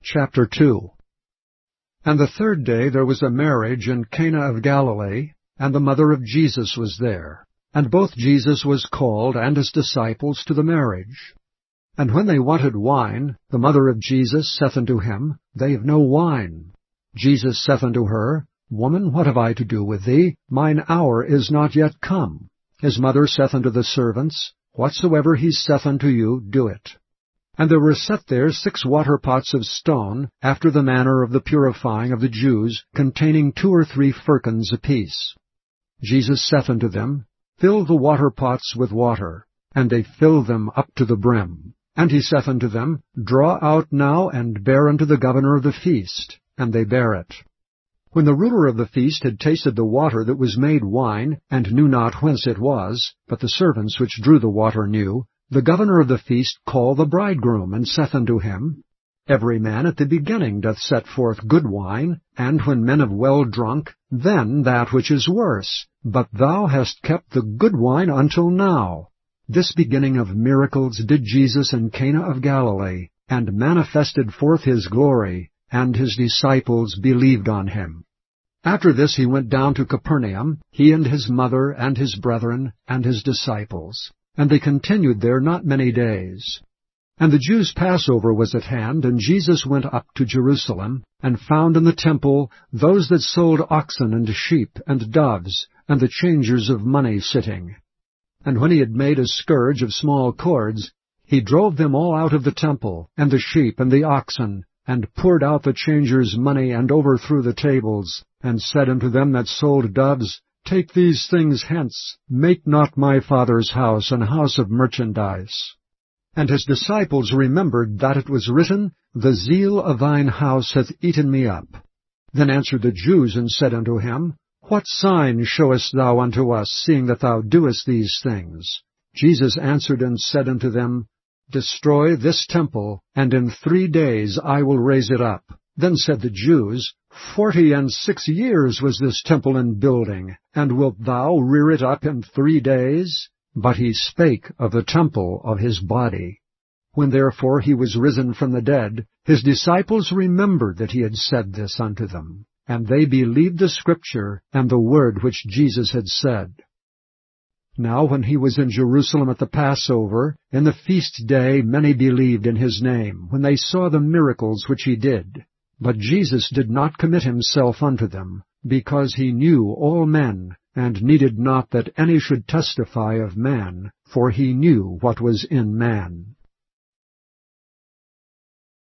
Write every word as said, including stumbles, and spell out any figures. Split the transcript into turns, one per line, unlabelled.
Chapter two. And the third day there was a marriage in Cana of Galilee, and the mother of Jesus was there. And both Jesus was called and his disciples to the marriage. And when they wanted wine, the mother of Jesus saith unto him, They have no wine. Jesus saith unto her, Woman, what have I to do with thee? Mine hour is not yet come. His mother saith unto the servants, Whatsoever he saith unto you, do it. And there were set there six water pots of stone, after the manner of the purifying of the Jews, containing two or three firkins apiece. Jesus saith unto them, Fill the water pots with water. And they filled them up to the brim. And he saith unto them, Draw out now, and bear unto the governor of the feast. And they bare it. When the ruler of the feast had tasted the water that was made wine, and knew not whence it was, but the servants which drew the water knew, the governor of the feast called the bridegroom, and saith unto him, Every man at the beginning doth set forth good wine, and when men have well drunk, then that which is worse. But thou hast kept the good wine until now. This beginning of miracles did Jesus in Cana of Galilee, and manifested forth his glory, and his disciples believed on him. After this he went down to Capernaum, he and his mother, and his brethren, and his disciples. And they continued there not many days. And the Jews' Passover was at hand, and Jesus went up to Jerusalem, and found in the temple those that sold oxen and sheep and doves, and the changers of money sitting. And when he had made a scourge of small cords, he drove them all out of the temple, and the sheep and the oxen, and poured out the changers' money, and overthrew the tables, and said unto them that sold doves, Take these things hence, make not my Father's house an house of merchandise. And his disciples remembered that it was written, The zeal of thine house hath eaten me up. Then answered the Jews, and said unto him, What sign showest thou unto us, seeing that thou doest these things? Jesus answered and said unto them, Destroy this temple, and in three days I will raise it up. Then said the Jews, Forty and six years was this temple in building, and wilt thou rear it up in three days? But he spake of the temple of his body. When therefore he was risen from the dead, his disciples remembered that he had said this unto them. And they believed the Scripture, and the word which Jesus had said. Now when he was in Jerusalem at the Passover, in the feast day many believed in his name, when they saw the miracles which he did. But Jesus did not commit himself unto them, because he knew all men, and needed not that any should testify of man, for he knew what was in man.